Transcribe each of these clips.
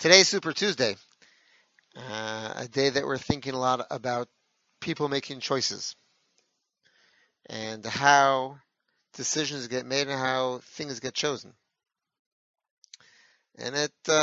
Today's Super Tuesday, a day that we're thinking a lot about people making choices and how decisions get made and how things get chosen. And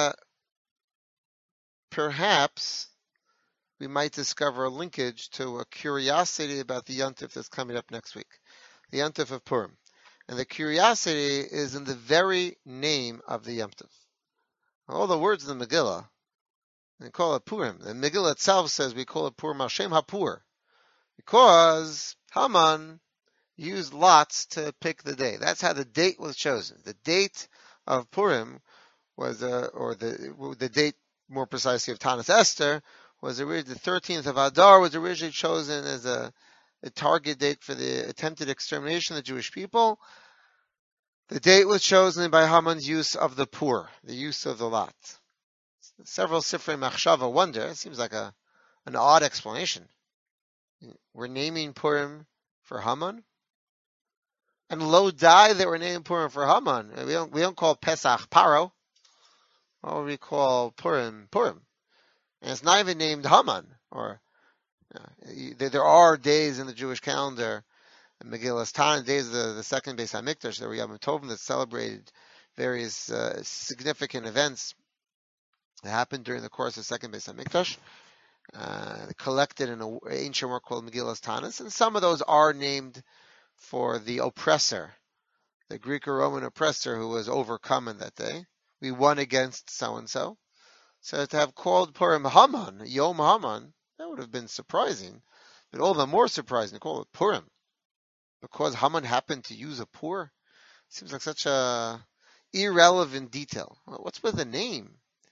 perhaps we might discover a linkage to a curiosity about the Yontif that's coming up next week, the Yontif of Purim. And the curiosity is in the very name of the Yontif. All the words in the Megillah, they call it Purim. The Megillah itself says we call it Purim Hashem HaPur, because Haman used lots to pick the day. That's how the date was chosen. The date of Purim was, or the date more precisely of Tanis Esther, was originally the 13th of Adar, was originally chosen as a target date for the attempted extermination of the Jewish people. The date was chosen by Haman's use of the pur, the use of the lot. Several Sifrei Machshava wonder, it seems like an odd explanation. We're naming Purim for Haman? And lo dai that we're naming Purim for Haman. We don't call Pesach Paro. What we call Purim Purim. And it's not even named Haman. Or there are days in the Jewish calendar, Megillas Tan, days of the second Beis Hamikdash, that were Yom Tovim, that celebrated various significant events that happened during the course of the second Beis Hamikdash, collected in an ancient work called Megillas Tanis, and some of those are named for the oppressor, the Greek or Roman oppressor who was overcome in that day. We won against so-and-so. So to have called Purim Haman, Yom Haman, that would have been surprising, but all the more surprising to call it Purim, because Haman happened to use a pur. Seems like such a irrelevant detail. What's with the name?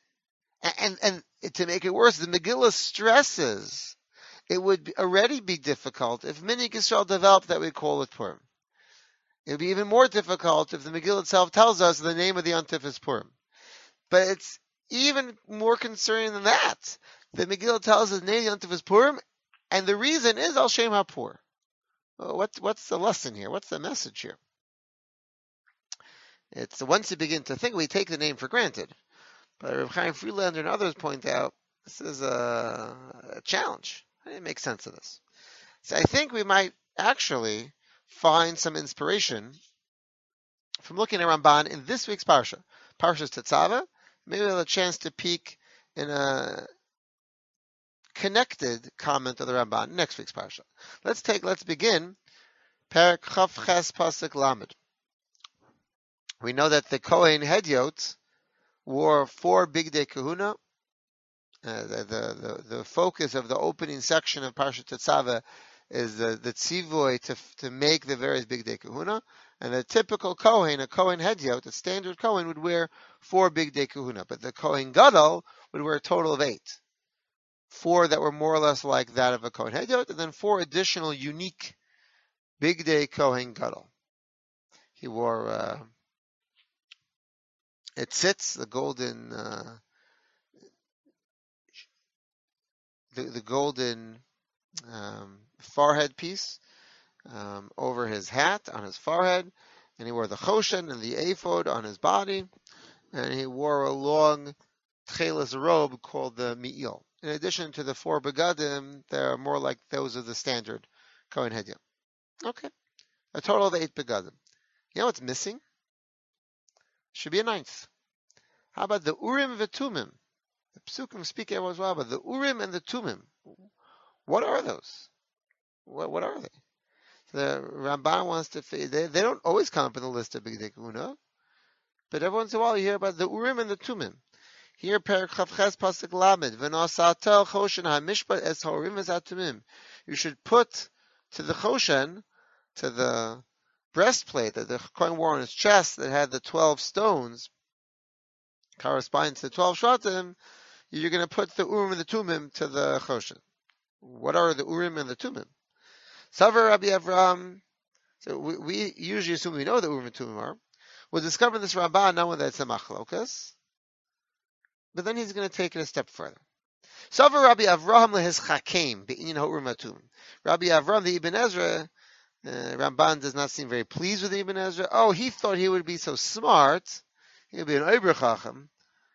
And to make it worse, the Megillah stresses it would already be difficult if Minhag Yisrael developed that we call it Purim. It would be even more difficult if the Megillah itself tells us the name of the Yontif is Purim. But it's even more concerning than that. The Megillah tells us the name of the Yontif is Purim, and the reason is Al Shem HaPur. What's the lesson here? What's the message here? It's once you begin to think, we take the name for granted. But Reb Chaim Friedlander and others point out this is a challenge. I didn't make sense of this. So I think we might actually find some inspiration from looking at Ramban in this week's Parsha, Parshas Tetzaveh. Maybe we'll have a chance to peek in a connected comment of the Ramban in next week's Parsha. Let's begin. Perek Chaf Ches Pasuk Lamed. We know that the Kohen Hedyot wore 4 Bigdei Kahuna. The focus of the opening section of Parshat Tetzaveh is the tzivoy to make the various Bigdei Kahuna, and the typical Kohen, a Kohen Hedyot, a standard Kohen, would wear 4 Bigdei Kahuna, but the Kohen Gadol would wear a total of 8. 4 that were more or less like that of a Kohen Hedyot, and then 4 additional unique Bigdei Kohen Gadol. He wore it sits the golden the golden forehead piece over his hat on his forehead, and he wore the choshen and the ephod on his body, and he wore a long tchelis robe called the mi'il. In addition to the 4 begadim, they're more like those of the standard Kohen Hedyot. Okay, a total of 8 begadim. You know what's missing? Should be a 9th. How about the Urim v'Tumim? The Psukim speak as well about the Urim and the Tumim. What are those? What are they? The Ramban wants to. They don't always come up in the list of Bigdei Kahuna, but every once in a while you hear about the Urim and the Tumim. Here, Perek Chaf Ches Pasuk Lamed, V'nosatel Choshen HaMishpat Es HaUrim Es HaTumim. You should put to the Choshen, to the breastplate that the Kohen wore on his chest that had the 12 stones corresponding to the 12 Shvatim, you're going to put the Urim and the Tumim to the Choshen. What are the Urim and the Tumim? Savar Rabbi Avraham. So we usually assume we know what the Urim and Tumim are. We'll discover in this Ramban not only that it's a machlokas, but then he's going to take it a step further. Savar Rabbi Avraham lehes chakim be'inyan ha'urim ha'tumim. Rabbi Avraham the Ibn Ezra, Ramban does not seem very pleased with the Ibn Ezra. Oh, he thought he would be so smart. He would be an Ober Chacham,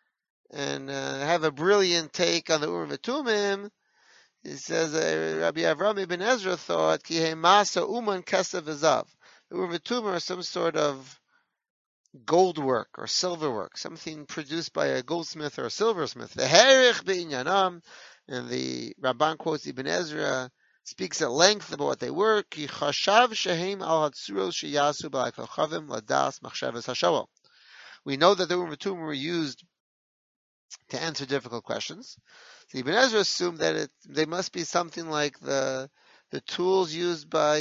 and have a brilliant take on the Urim V'Tumim. He says Rabbi Avram ibn Ezra thought ki masa uman kesav v'zav. The Urim V'Tumim are some sort of gold work or silver work, something produced by a goldsmith or a silversmith. The herich b'inyanam, and the Rabban quotes Ibn Ezra, speaks at length about what they were. Ki chashav shehem al hatzuros sheyasu b'alei kochavim ladas machshavas hashavah. We know that the Urim V'Tumim were used to answer difficult questions. So Ibn Ezra assumed that they must be something like the tools used by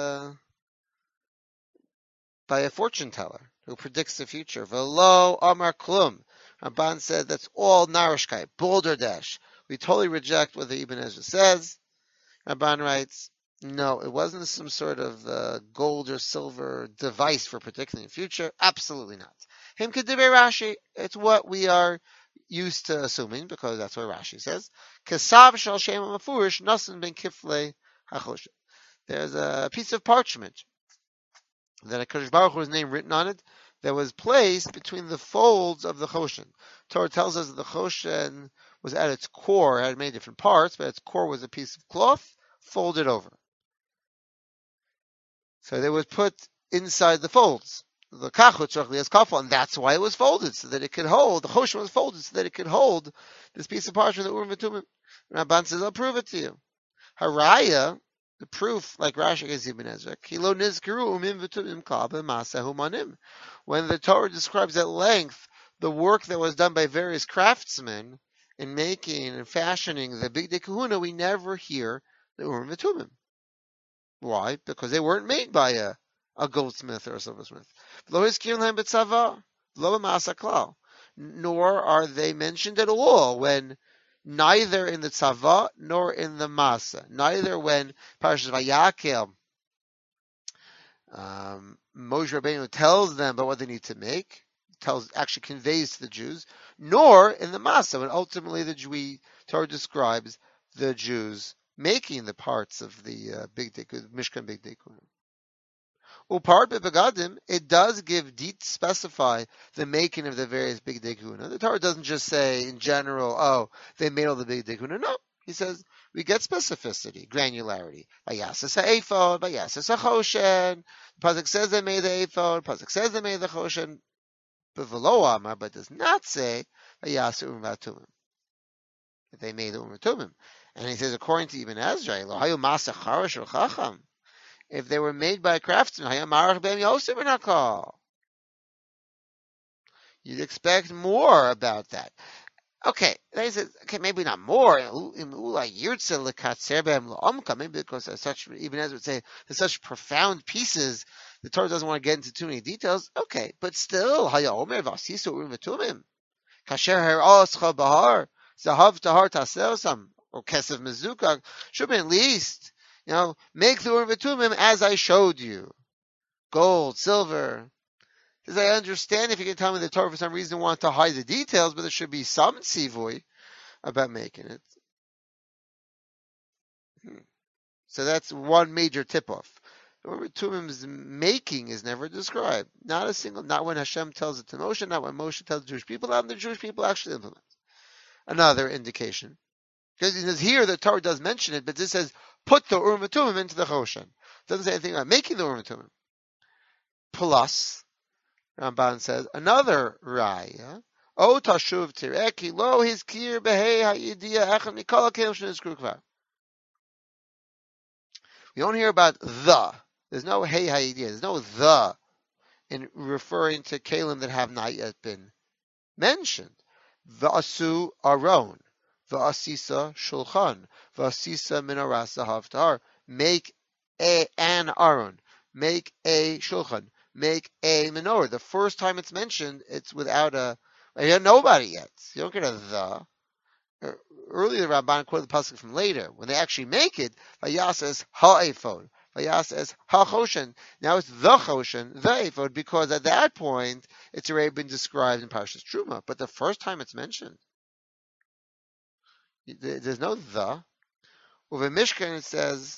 a fortune teller who predicts the future. Velo Amar Klum. Ramban said that's all narishkai, balderdash. We totally reject what the Ibn Ezra says. Ramban writes, no, it wasn't some sort of gold or silver device for predicting the future. Absolutely not. Him kedibei Rashi. It's what we are used to assuming, because that's what Rashi says. Kesav shal shem mafurish nasan ben kiflei hachoshen. There's a piece of parchment that a Kadosh Baruch Hu's name written on it that was placed between the folds of the Choshen. Torah tells us that the Choshen was at its core, it had many different parts, but its core was a piece of cloth folded over. So they was put inside the folds. The kachot shachli kafel, and that's why it was folded, so that it could hold. The Choshen was folded so that it could hold this piece of parchment, the Urim V'Tumim. Rabban says, I'll prove it to you. Haraya, the proof, like Rashi gives Ibn Ezra, kilo nizkaru umim v'tumim kal b'masahu manim. When the Torah describes at length the work that was done by various craftsmen in making and fashioning the Big Day Kahuna, we never hear the Urim V'Tumim. Why? Because they weren't made by a goldsmith or a silversmith. Lo hizkir lahem b'tzava, lo b'masa klal. Nor are they mentioned at all when neither in the tzava nor in the masa. Neither when Parashas Vayakel, Moshe Rabbeinu tells them about what they need to make, actually conveys to the Jews, nor in the masa, when ultimately the Torah describes the Jews making the parts of the Mishkan Big Day Kuna. Upart begadim, it does specify the making of the various Big Day Kuna. The Torah doesn't just say in general, oh, they made all the Big Day Kuna. No, he says we get specificity, granularity. Vayasas ha'ephod, vayasas ha'choshen. The pasuk says they made the ephod. The pasuk says they made the choshen. But v'lo amar, but does not say vayasu urim v'tumim, that they made the urim v'tumim. And he says, according to Ibn Ezra, lo hayu masa charash or chacham. If they were made by a craftsman, you'd expect more about that. Okay, they said, okay, maybe not more. Maybe because there's such, even as would say, there's such profound pieces, the Torah doesn't want to get into too many details. Okay, but still, or kesev mezukah, should be at least, make the Urim V'Tumim as I showed you. Gold, silver. Because I understand if you can tell me the Torah for some reason want to hide the details, but there should be some tzivui about making it. So that's one major tip-off. The Urim V'Tumim's making is never described. Not when Hashem tells it to Moshe, not when Moshe tells the Jewish people, not when the Jewish people actually implement. Another indication. Because here the Torah does mention it, but this says, put the Urim V'Tumim into the Choshen. It doesn't say anything about making the Urim V'Tumim. Plus, Ramban says, another raya, O tashuv tireki lo hizkir behei ha'idiyah echad mikol ha'kelim shenizkru kvar. We don't hear about the. There's no hey ha'idiyah. There's no the in referring to kelim that have not yet been mentioned. V'asu aron. V'asisa shulchan, v'asisa minarasa haftar. Make an aron, make a shulchan, make a menorah. The first time it's mentioned, it's without you don't know about it yet. You don't get a the. Earlier, the Rabban quoted the pasuk from later. When they actually make it, vayasas ha'ephod, vayasas ha'choshen. Now it's the choshen, the ephod, because at that point, it's already been described in Parashas Truma. But the first time it's mentioned, there's no the. Over Mishkan it says,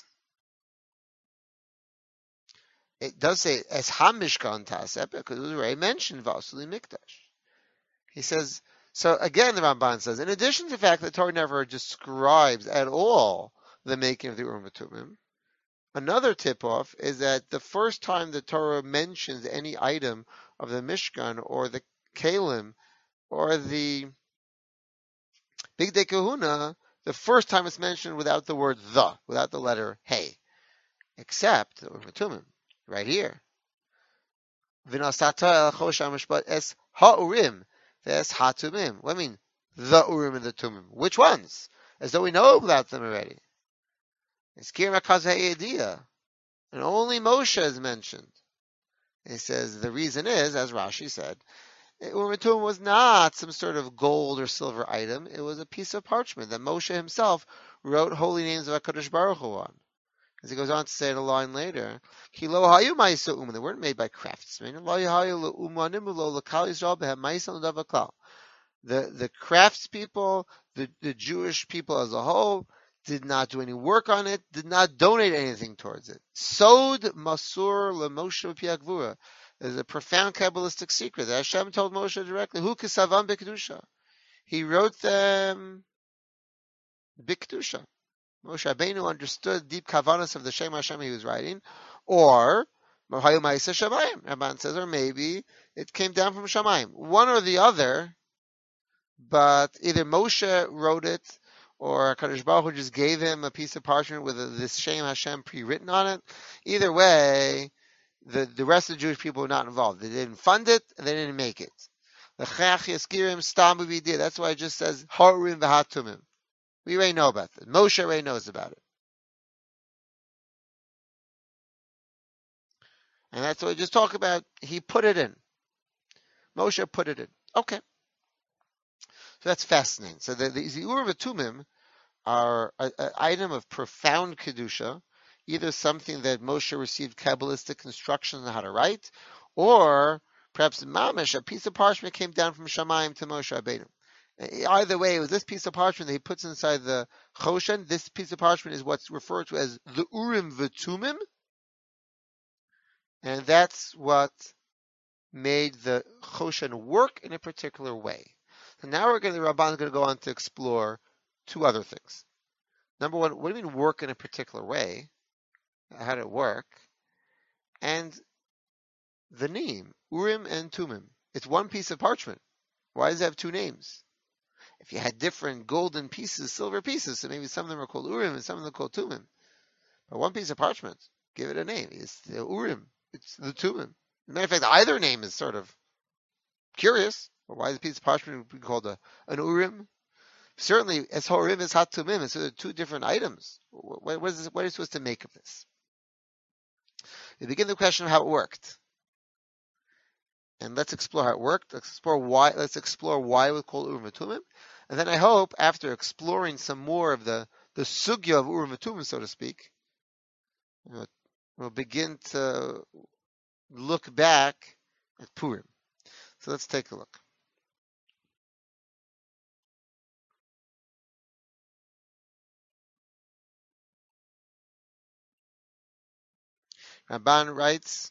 it does say as HaMishkan Taseh because it was already mentioned Vasuli Mikdash. He says, So again, the Ramban says, in addition to the fact that the Torah never describes at all the making of the Urim Tumim, another tip-off is that the first time the Torah mentions any item of the Mishkan or the Kalim or the Bigdei Kahuna, the first time it's mentioned without the word the, without the letter hey, except the Urim Tumim, right here. V'nasata el choshen mishpat es ha'urim v'es ha'tumim. What do I mean? The Urim and the Tumim. Which ones? As though we know about them already. It's Kirma Kazayediyah. And only Moshe is mentioned. He says the reason is, as Rashi said, Urim Tumim was not some sort of gold or silver item. It was a piece of parchment that Moshe himself wrote holy names of HaKadosh Baruch Hu on. As he goes on to say in a line later, they weren't made by craftsmen. The craftspeople, the Jewish people as a whole, did not do any work on it, did not donate anything towards it. Sod Masur LeMoshe Piagvura is a profound Kabbalistic secret that Hashem told Moshe directly, Hu Kisavam B'Kedusha. He wrote them B'Kedusha. Moshe Rabbeinu understood deep kavanas of the Shem Hashem he was writing, or Rabban says, or maybe it came down from Shamayim. One or the other, but either Moshe wrote it, or HaKadosh Baruch Hu just gave him a piece of parchment with this Shem Hashem pre-written on it. Either way, the rest of the Jewish people were not involved. They didn't fund it, and they didn't make it. The Chach Yaskirim Stam did. That's why it just says Harim v'Hatumim. We already know about it. Moshe already knows about it. And that's what we just talked about. He put it in. Moshe put it in. Okay. So that's fascinating. So the Urim Tumim are an item of profound Kedusha, either something that Moshe received Kabbalistic instructions on how to write, or perhaps Mamish, a piece of parchment came down from Shamayim to Moshe Rabbeinu. Either way, it was this piece of parchment that he puts inside the Choshen. This piece of parchment is what's referred to as the Urim V'Tumim, and that's what made the Choshen work in a particular way. So now the Ramban is going to go on to explore two other things. Number one, what do you mean work in a particular way? How did it work? And the name, Urim and Tumim. It's one piece of parchment. Why does it have two names? If you had different golden pieces, silver pieces, so maybe some of them are called Urim and some of them are called Tumim. But one piece of parchment, give it a name. It's the Urim. It's the Tumim. As a matter of fact, either name is sort of curious. Well, why is a piece of parchment be called an Urim? Certainly, as Horim is Hat Tumim, so they're two different items. What are you supposed to make of this? We begin the question of how it worked. And let's explore how it worked. Let's explore why it was called Urim Tumim. And then I hope, after exploring some more of the sugya of Urim Tumim, so to speak, we'll begin to look back at Purim. So let's take a look. Ramban writes,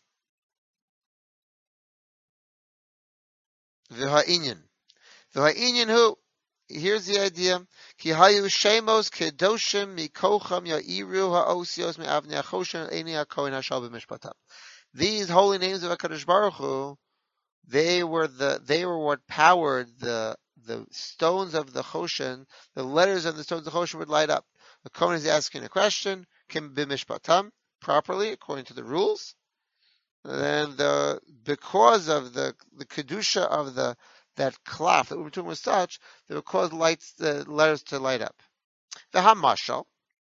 V'ha'inyan. V'ha'inyan hu, here's the idea, Ki hayu shemos kedoshim mikocham ya'iru ha'osios me'avnei ha'choshen eini ha'kohen ha'shal b'mishpatam. These holy names of HaKadosh Baruch Hu, they were what powered the stones of the Choshen, the letters of the stones of the Choshen would light up. The Kohen is asking a question, Kim b'mishpatam, properly, according to the rules. And then because of the kedusha of that cloth, that Urim Tumim was such, that would cause the letters to light up. The Hamashal.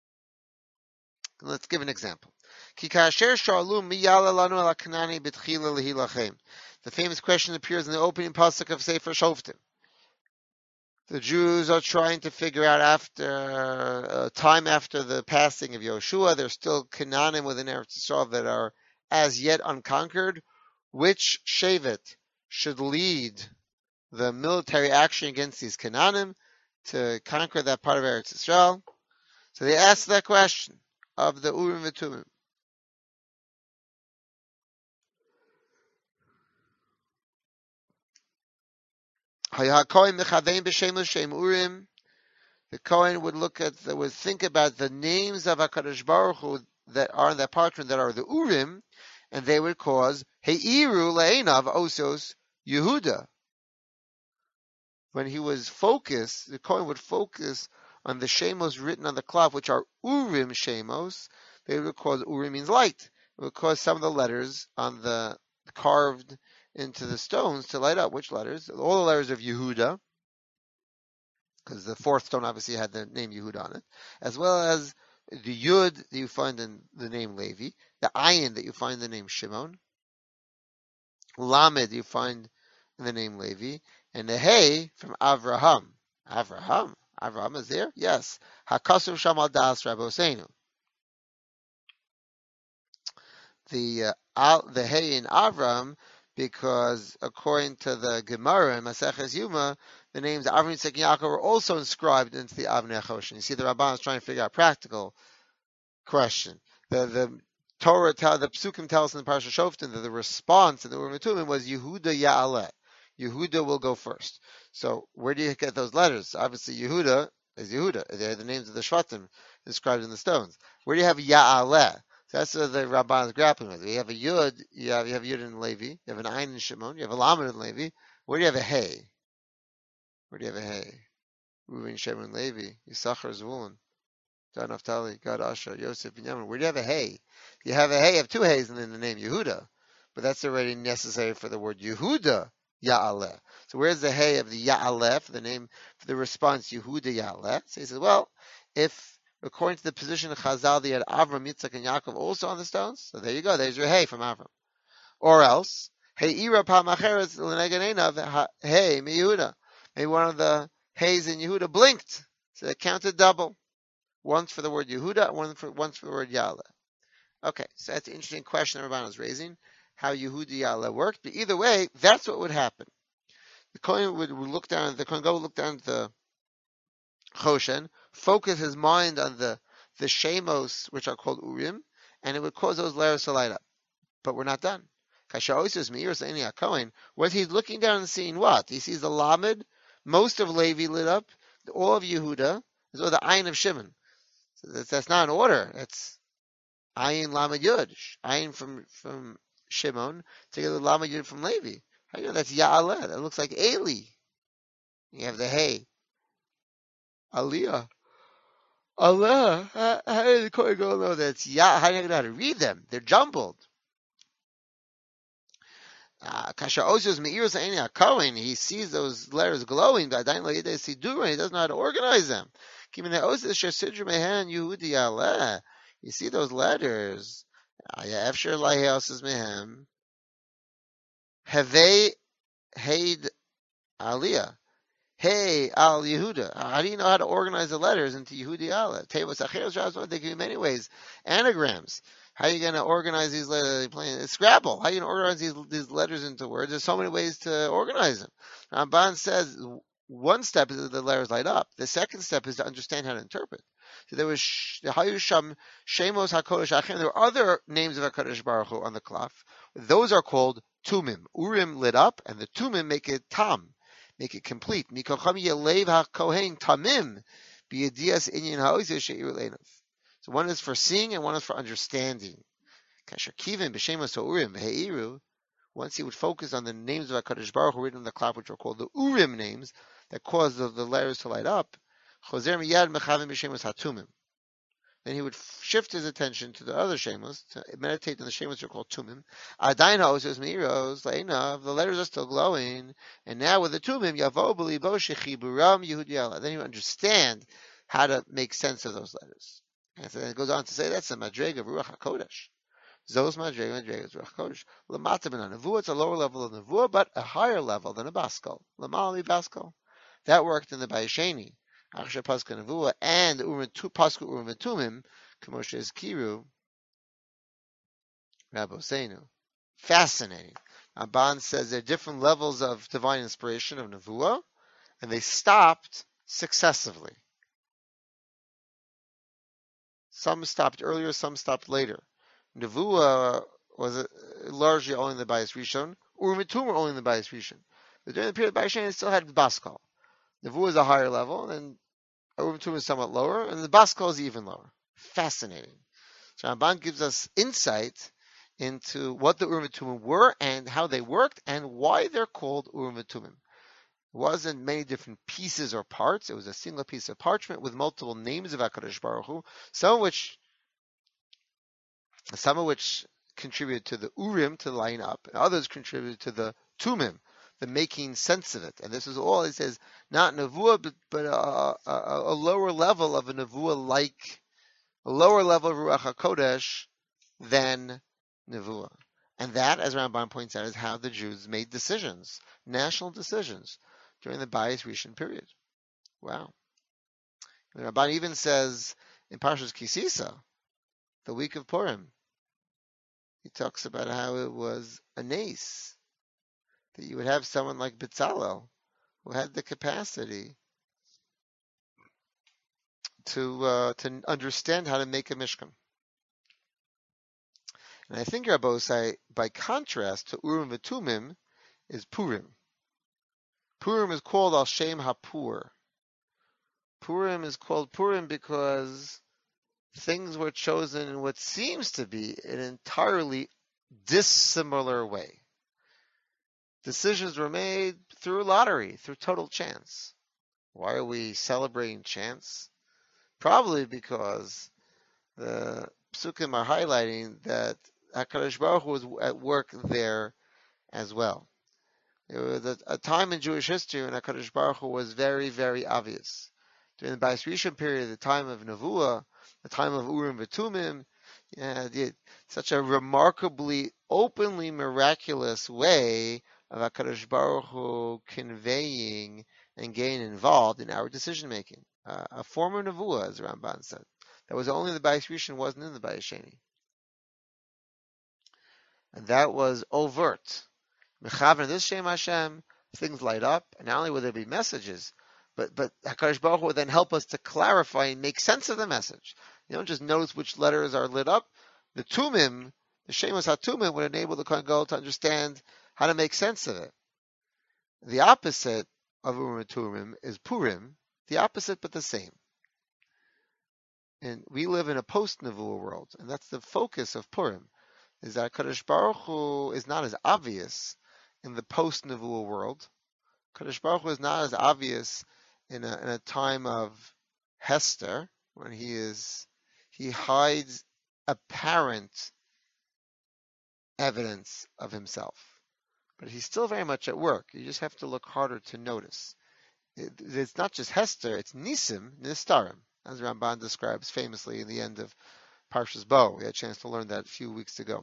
Let's give an example. The famous question appears in the opening pasuk of Sefer Shoftim. The Jews are trying to figure out after time after the passing of Yoshua, there's still Canaanim within Eretz Yisrael that are as yet unconquered. Which Shevet should lead the military action against these Canaanim to conquer that part of Eretz Yisrael? So they asked that question of the Urim V'Tumim. The Kohen would think about the names of HaKadosh Baruch Hu that are in that parchment that are the Urim, and they would cause Heiru Le'enav Osos Yehuda. When he was focused, the Kohen would focus on the Shemos written on the cloth, which are Urim Shemos. They would cause, Urim means light. It would cause some of the letters on the carved into the stones to light up. Which letters? All the letters of Yehuda, because the fourth stone obviously had the name Yehuda on it, as well as the Yud that you find in the name Levi, the Ayin that you find in the name Shimon, Lamed you find in the name Levi, and the Hey from Avraham. Avraham is there? Yes. Hakasuv Shamal Das Rabboseinu. The Hey in Avram, because according to the Gemara in Maseches Yuma, the names Avram, Yitzchak, and Yaakov were also inscribed into the Avnei Choshen. You see, the Ramban is trying to figure out a practical question. The Torah, the Psukim tell us in the Parashat Shoftim that the response in the Urim Tumim was Yehuda Ya'aleh. Yehuda will go first. So where do you get those letters? Obviously, Yehuda is Yehuda. They're the names of the Shvatim inscribed in the stones. Where do you have Ya'aleh? So that's what the Ramban is grappling with. You have a Yud, you have Yud in Levi, you have an Ayin in Shimon, you have a Lamed in Levi. Where do you have a Hey? Where do you have a Hey? Reuven, Shimon, Levi, Yisachar, Zvulun, Dan, Naphtali, Gad, Asher, Yosef, Binyamin. Where do you have a Hey? You have a Hey, you have two Heys in the name Yehuda, but that's already necessary for the word Yehuda Ya'aleh. So where's the Hey of the Ya'aleh for the name, for the response Yehuda Ya'aleh? So he says, well, if according to the position of Chazal, they had Avram, Yitzchak, and Yaakov also on the stones. So there you go. There's your Hey from Avram. Or else, Hey Ira Pamacheres L'Neganenav Hey Mi Yehuda. Maybe one of the Heys in Yehuda blinked, so it counted double. Once for the word Yehuda, once for the word Ya'aleh. Okay, so that's an interesting question that Rabban is raising, how Yehuda Ya'aleh worked. But either way, that's what would happen. The Kohen would look down. The Kohen would look down at the Choshen, focus his mind on the Shemos, which are called Urim, and it would cause those letters to light up. But we're not done. Was he looking down and seeing what? He sees the Lamed, most of Levi lit up, all of Yehuda, as well the Ayin of Shimon. So that's not an order. It's Ayin Lamed Yud. Ayin from Shimon, together with Lamed Yud from Levi. How do you know that's Ya'aleh? That looks like Eli. You have the Hey. Aliyah. Allah. How did the Kohen Gadol know that's Yah? How do you know how to read them? They're jumbled. Kasha Osios Me'iros Aini Kohen, he sees those letters glowing, but he doesn't know how to organize them. You see those letters. Efshir Lahios Mehem. Have Heid Aliyah. Hey, Al Yehuda. How do you know how to organize the letters into Yehudi Aleh? Tevos Acheros Rasmo, they can be many ways. Anagrams. How are you going to organize these letters? It's Scrabble. How are you going to organize these letters into words? There's so many ways to organize them. Ramban says one step is that the letters light up. The second step is to understand how to interpret. So there was Hayusham Shemos HaKodesh Achim. There were other names of HaKadosh Baruch Hu on the cloth. Those are called Tumim. Urim lit up, and the Tumim make it Tam. Make it complete. So one is for seeing and one is for understanding. Once he would focus on the names of HaKadosh Baruch Hu written on the cloth, which are called the Urim names, that cause the letters to light up, then he would shift his attention to the other shemos, to meditate on the shemos that are called tumim. The letters are still glowing, and now with the tumim, then you understand how to make sense of those letters. And so it goes on to say that's the madrega of Ruach HaKodesh. Zos madrega is Ruach HaKodesh. Lamata ben nevuah, it's a lower level of nevuah, but a higher level than a baskal. Lamali baskal. That worked in the Bayesheni. Achsher Paska Nevuah and Paska Urim Tumim, Kamoshes Kiru, Rabboseinu. Fascinating. Ramban says there are different levels of divine inspiration of Nevuah, and they stopped successively. Some stopped earlier, some stopped later. Nevuah was largely only in the Bayis Rishon, Urim Tumim were only in the Bayis Rishon. But during the period of Bayis Sheni, they still had Baskal. Nevuah is a higher level, and Urim Tumim is somewhat lower, and the Baskal is even lower. Fascinating. So Ramban gives us insight into what the Urim Tumim were and how they worked and why they're called Urim Tumim. It wasn't many different pieces or parts. It was a single piece of parchment with multiple names of HaKadosh Baruch Hu, some of which contributed to the Urim to line up, and others contributed to the Tumim, the making sense of it. And this is all, it says, not Nevuah, but a lower level of a Nevuah, a lower level of Ruach HaKodesh than Nevuah. And that, as Ramban points out, is how the Jews made decisions, national decisions, during the Bayis Rishon period. Wow. The Ramban even says in Parshas Kisisa, the week of Purim, he talks about how it was a nace that you would have someone like Bezalel who had the capacity to understand how to make a mishkan. And I think Rabbosai, by contrast to Urim v'Tumim, is Purim. Purim is called Al Shem HaPur. Purim is called Purim because things were chosen in what seems to be an entirely dissimilar way. Decisions were made through lottery, through total chance. Why are we celebrating chance? Probably because the Psukim are highlighting that HaKadosh Baruch Hu was at work there as well. There was a time in Jewish history when HaKadosh Baruch Hu was very, very obvious. During the Bayis Rishon period, the time of Nevuah, the time of Urim v'Tumim, such a remarkably, openly miraculous way of HaKadosh Baruch Hu conveying and getting involved in our decision making. A former Nevuah, as Ramban said. That was only in the Bayis Rishon, wasn't in the Bayis Sheni. And that was overt. Mechavan this Shem Hashem, things light up, and not only will there be messages, but HaKadosh Baruch Hu will then help us to clarify and make sense of the message. You don't just notice which letters are lit up. The Tumim, the Shemos HaTumim, would enable the Kohen Gadol to understand how to make sense of it. The opposite of Urim Tumim is Purim, the opposite but the same. And we live in a post-Nevuah world, and that's the focus of Purim, is that Kadosh Baruch Hu is not as obvious in the post-Nevuah world. Kadosh Baruch Hu is not as obvious in a time of Hester, when he hides apparent evidence of himself. But he's still very much at work. You just have to look harder to notice. It's not just Hester, it's Nisim, Nistarim, as Ramban describes famously in the end of Parshas Bo. We had a chance to learn that a few weeks ago.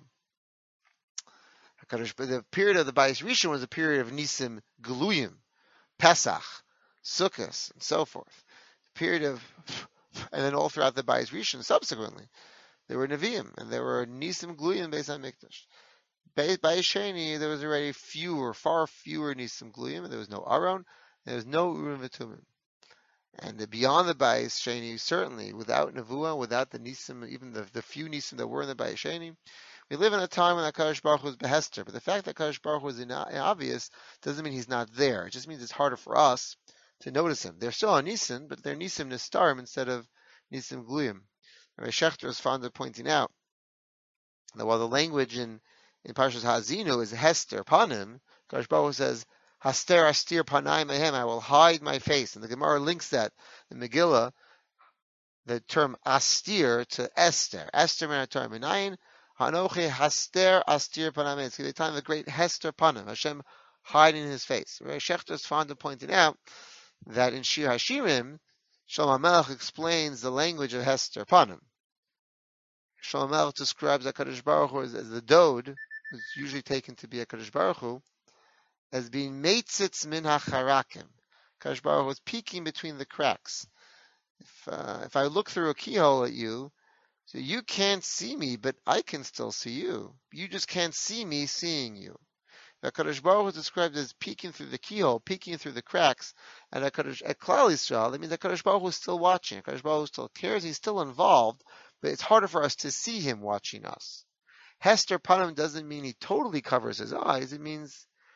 The period of the Bayis Rishon was a period of Nisim Geluyim, Pesach, Sukkot, and so forth. The period of, and then all throughout the Bayis Rishon subsequently, there were Nevi'im, and there were Nisim Geluyim based on Mikdash. Bayis Sheni, there was already far fewer Nisim Geluyim, and there was no Aron, and there was no Urim v'Tumim. And beyond the Bayis Sheni, certainly, without Nevuah, without the Nisim, even the few Nisim that were in the Bayis Sheni, we live in a time when HaKadosh Baruch Hu is behester. But the fact that HaKadosh Baruch Hu is obvious doesn't mean he's not there. It just means it's harder for us to notice him. They're still on Nisim, but they're Nisim Nistarim instead of Nisim Gluyim. Rabbi Shechter is fond of pointing out that while the language in Parshas Ha'azinu is Hester Panim, HaKadosh Baruch Hu says, Haster astir panayim ahem, I will hide my face. And the Gemara links that in Megillah, the term astir to Esther. Esther min HaTorah minayin, hanochi haster astir panayim. It's the time of the great Hester Panim, Hashem hiding his face. Rabbi Shechter is fond of pointing out that in Shir HaShirim, Shlomo HaMelech explains the language of Hester Panim. Shlomo HaMelech describes HaKadosh Baruch Hu as the Dod, who's usually taken to be HaKadosh Baruch Hu, as being meitzitz min hacharakim. HaKadosh Baruch Hu was peeking between the cracks. If I look through a keyhole at you, so you can't see me, but I can still see you. You just can't see me seeing you. HaKadosh Baruch Hu is described as peeking through the keyhole, peeking through the cracks, and at Klal Yisrael, that means HaKadosh Baruch Hu is still watching. HaKadosh Baruch Hu still cares, he's still involved, but it's harder for us to see him watching us. Hester Panim doesn't mean he totally covers his eyes, it means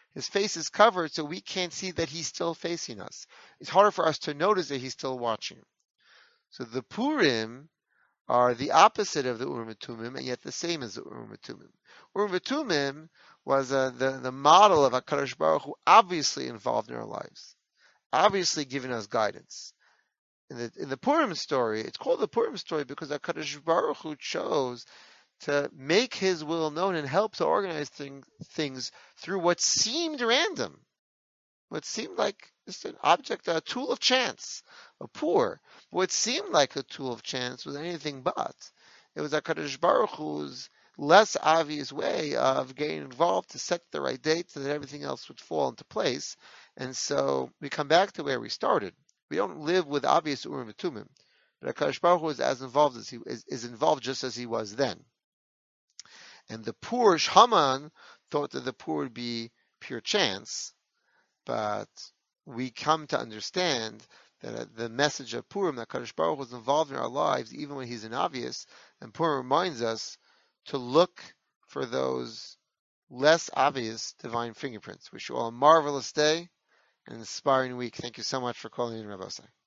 His face is covered so we can't see that he's still facing us. It's harder for us to notice that he's still watching. So the Purim are the opposite of the Urim Tumim, and yet the same as the Urim Tumim. Urim Tumim was the model of HaKadosh Baruch Hu obviously involved in our lives, obviously giving us guidance. In the Purim story, it's called the Purim story because HaKadosh Baruch Hu chose to make his will known and help to organize things through what seemed random, what seemed like just an object, a tool of chance, a poor. What seemed like a tool of chance was anything but. It was HaKadosh Baruch Hu's less obvious way of getting involved to set the right date so that everything else would fall into place. And so we come back to where we started. We don't live with obvious Urim and Tumim, but HaKadosh Baruch Hu is as involved as he is involved just as he was then. And the poor Haman thought that the poor would be pure chance, but we come to understand that the message of Purim, that Kadosh Baruch was involved in our lives even when he's inobvious, and Purim reminds us to look for those less obvious divine fingerprints. Wish you all a marvelous day and inspiring week. Thank you so much for calling in, Rabbi Osai.